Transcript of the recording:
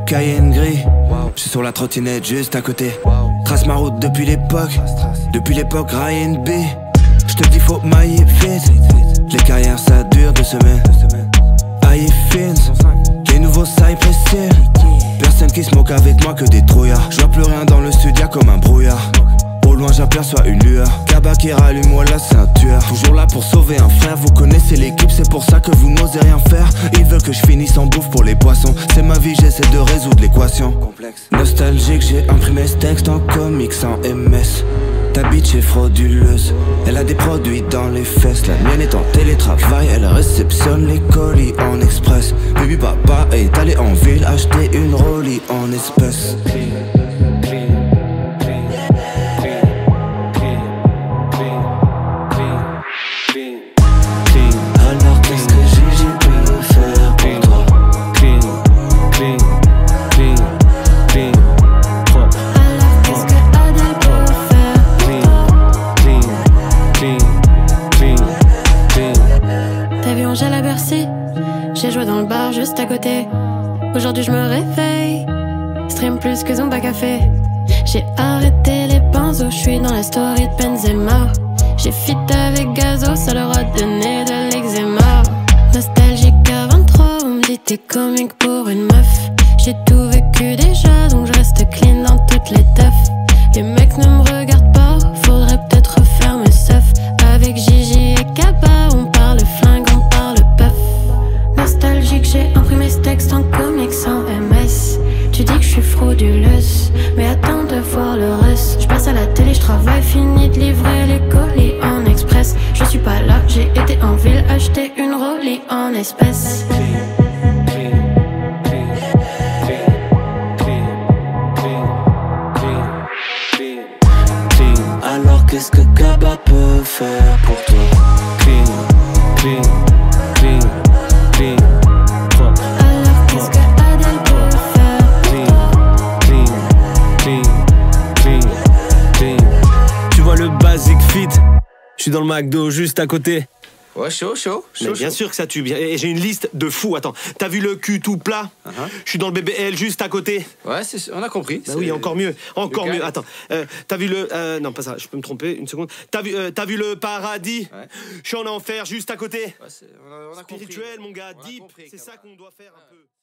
Cayenne gris. Je suis sur la trottinette juste à côté. Trace ma route depuis l'époque Ryan B. J'te dis faut mailler vite. Les carrières ça dure 2 semaines. Aïe fine, les nouveaux Cypress Hill. Personne qui se moque avec moi que des trouillards. J'vois plus rien dans le studio comme un brouillard. Au loin j'aperçois une lueur. Kaba qui rallume, voilà c'est un tueur. Toujours là pour sauver un frère. Vous connaissez l'équipe, c'est pour ça que vous n'osez rien faire. Ils veulent que je finisse en bouffe pour les poissons. C'est ma vie, j'essaie de résoudre l'équation. Nostalgique, j'ai imprimé ce texte en comics en MS. Ta bitch est frauduleuse, elle a des produits dans les fesses. La mienne est en télétravail, elle réceptionne les colis en express. Baby papa est allé en ville acheter une Rollie en espèces. Alors qu'est-ce que Gigi peut faire pour toi? T'as vu Angèle à Bercy? J'ai joué dans le bar juste à côté. Aujourd'hui je me réveille, stream plus que Zumba Café. J'ai arrêté les pinceaux, j'suis dans la story de Benzema. J'ai fit avec Gazo, ça leur a donné de l'eczéma. Nostalgique à 23, on me dit t'es comique pour une meuf. J'ai tout vécu déjà, donc je reste clean dans toutes les teufs. Les mecs ne me regardent pas, faudrait peut-être refaire mes seufs. Avec Gigi et Kappa, on parle flingue, on parle puff. Nostalgique, j'ai imprimé ce texte en comics sans MS. Tu dis que je suis frauduleuse, mais attends de voir le reste. Je passe à la télé, je travaille, fini de livrer les colis en express. Je suis pas là, j'ai été en ville acheter une Rollie en espèces. Alors qu'est-ce que Kaba peut faire pour toi? Alors qu'est-ce que Adèle peut faire? Tu vois le basic fit, je suis dans le McDo juste à côté. Ouais, chaud. Mais bien sûr que ça tue bien. Et j'ai une liste de fous. Attends, t'as vu le cul tout plat? Je suis dans le BBL juste à côté. Ouais, on a compris. Bah oui, encore mieux. Lequel? Attends, t'as vu le... non, pas ça, je peux me tromper, une seconde. T'as vu le paradis? Ouais. Je suis en enfer juste à côté. Ouais, on a Spirituel, compris. mon gars, On a deep. compris, C'est ça Kaba. qu'on doit faire un peu.